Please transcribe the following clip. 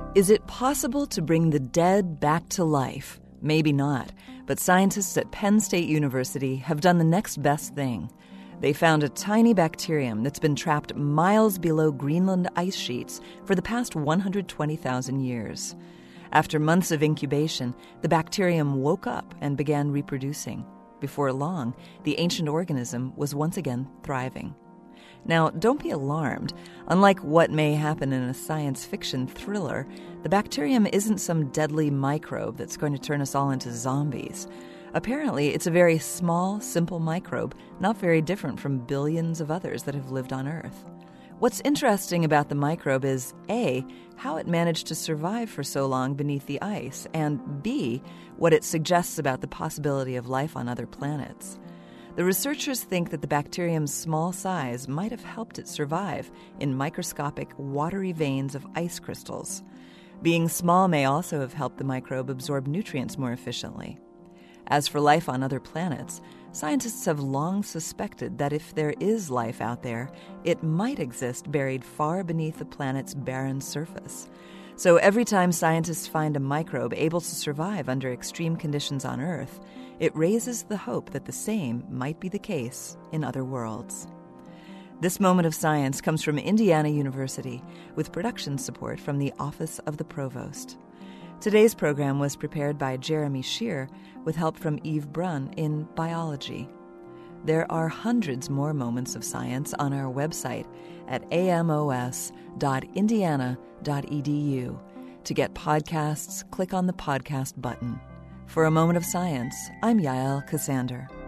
Is it possible to bring the dead back to life? Maybe not, but scientists at Penn State University have done the next best thing. They found a tiny bacterium that's been trapped miles below Greenland ice sheets for the past 120,000 years. After months of incubation, the bacterium woke up and began reproducing. Before long, the ancient organism was once again thriving. Now, don't be alarmed. Unlike what may happen in a science fiction thriller, the bacterium isn't some deadly microbe that's going to turn us all into zombies. Apparently, it's a very small, simple microbe, not very different from billions of others that have lived on Earth. What's interesting about the microbe is, A, how it managed to survive for so long beneath the ice, and B, what it suggests about the possibility of life on other planets. The researchers think that the bacterium's small size might have helped it survive in microscopic, watery veins of ice crystals. Being small may also have helped the microbe absorb nutrients more efficiently. As for life on other planets, scientists have long suspected that if there is life out there, it might exist buried far beneath the planet's barren surface. So every time scientists find a microbe able to survive under extreme conditions on Earth, it raises the hope that the same might be the case in other worlds. This moment of science comes from Indiana University, with production support from the Office of the Provost. Today's program was prepared by Jeremy Shear, with help from Eve Brunn in biology. There are hundreds more moments of science on our website at amos.indiana.edu. To get podcasts, click on the podcast button. For A Moment of Science, I'm Yael Ksander.